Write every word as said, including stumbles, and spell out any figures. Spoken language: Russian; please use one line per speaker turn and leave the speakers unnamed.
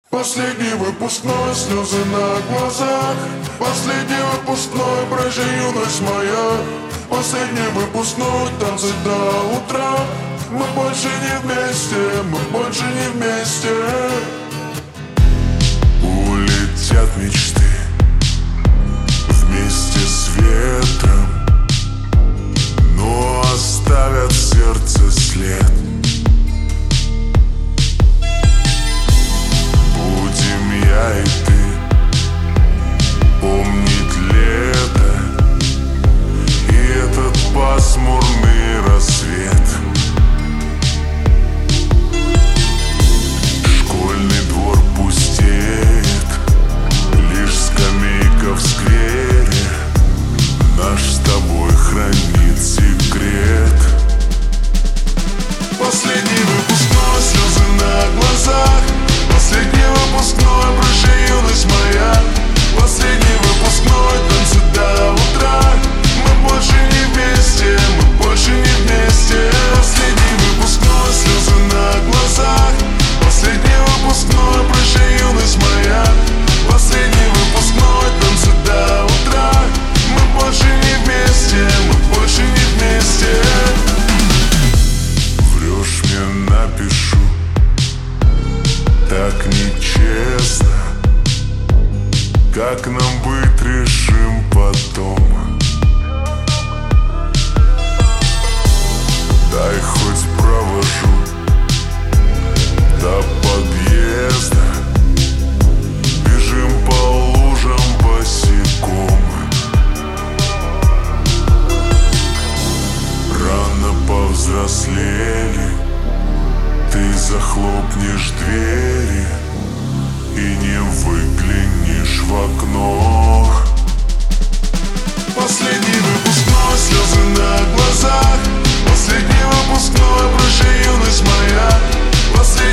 Последний выпускной, слезы на глазах. Последний выпускной, прощай, юность моя. Последний выпускной, танцы до утра. Мы больше не вместе, мы больше не вместе. Улетят мечты вместе с ветром, но оставят в сердце след. Будем я и ты помнить лето и этот пасмурный рассвет. Школьный двор пустеет, лишь скамейка в сквере наш с тобой хранит секрет. Последний выпускной, слезы на глазах. Последний выпускной, прощай, юность моя. Последний выпускной, танцы до утра. Мы больше не вместе, мы больше не вместе. Последний выпускной, слезы на глазах. Последний выпускной, прощай, юность моя. Последний выпускной, танцы до утра. Мы больше не вместе, мы больше не вместе. Врешь мне, напишу, так нечестно. Как нам быть, решим потом. Дай хоть провожу до подъезда. Бежим по лужам босиком. Рано повзрослели, ты захлопнешь двери и не выглянешь в окно. Последний выпускной, слезы на глазах. Последний выпускной, прощай, юность моя. Последний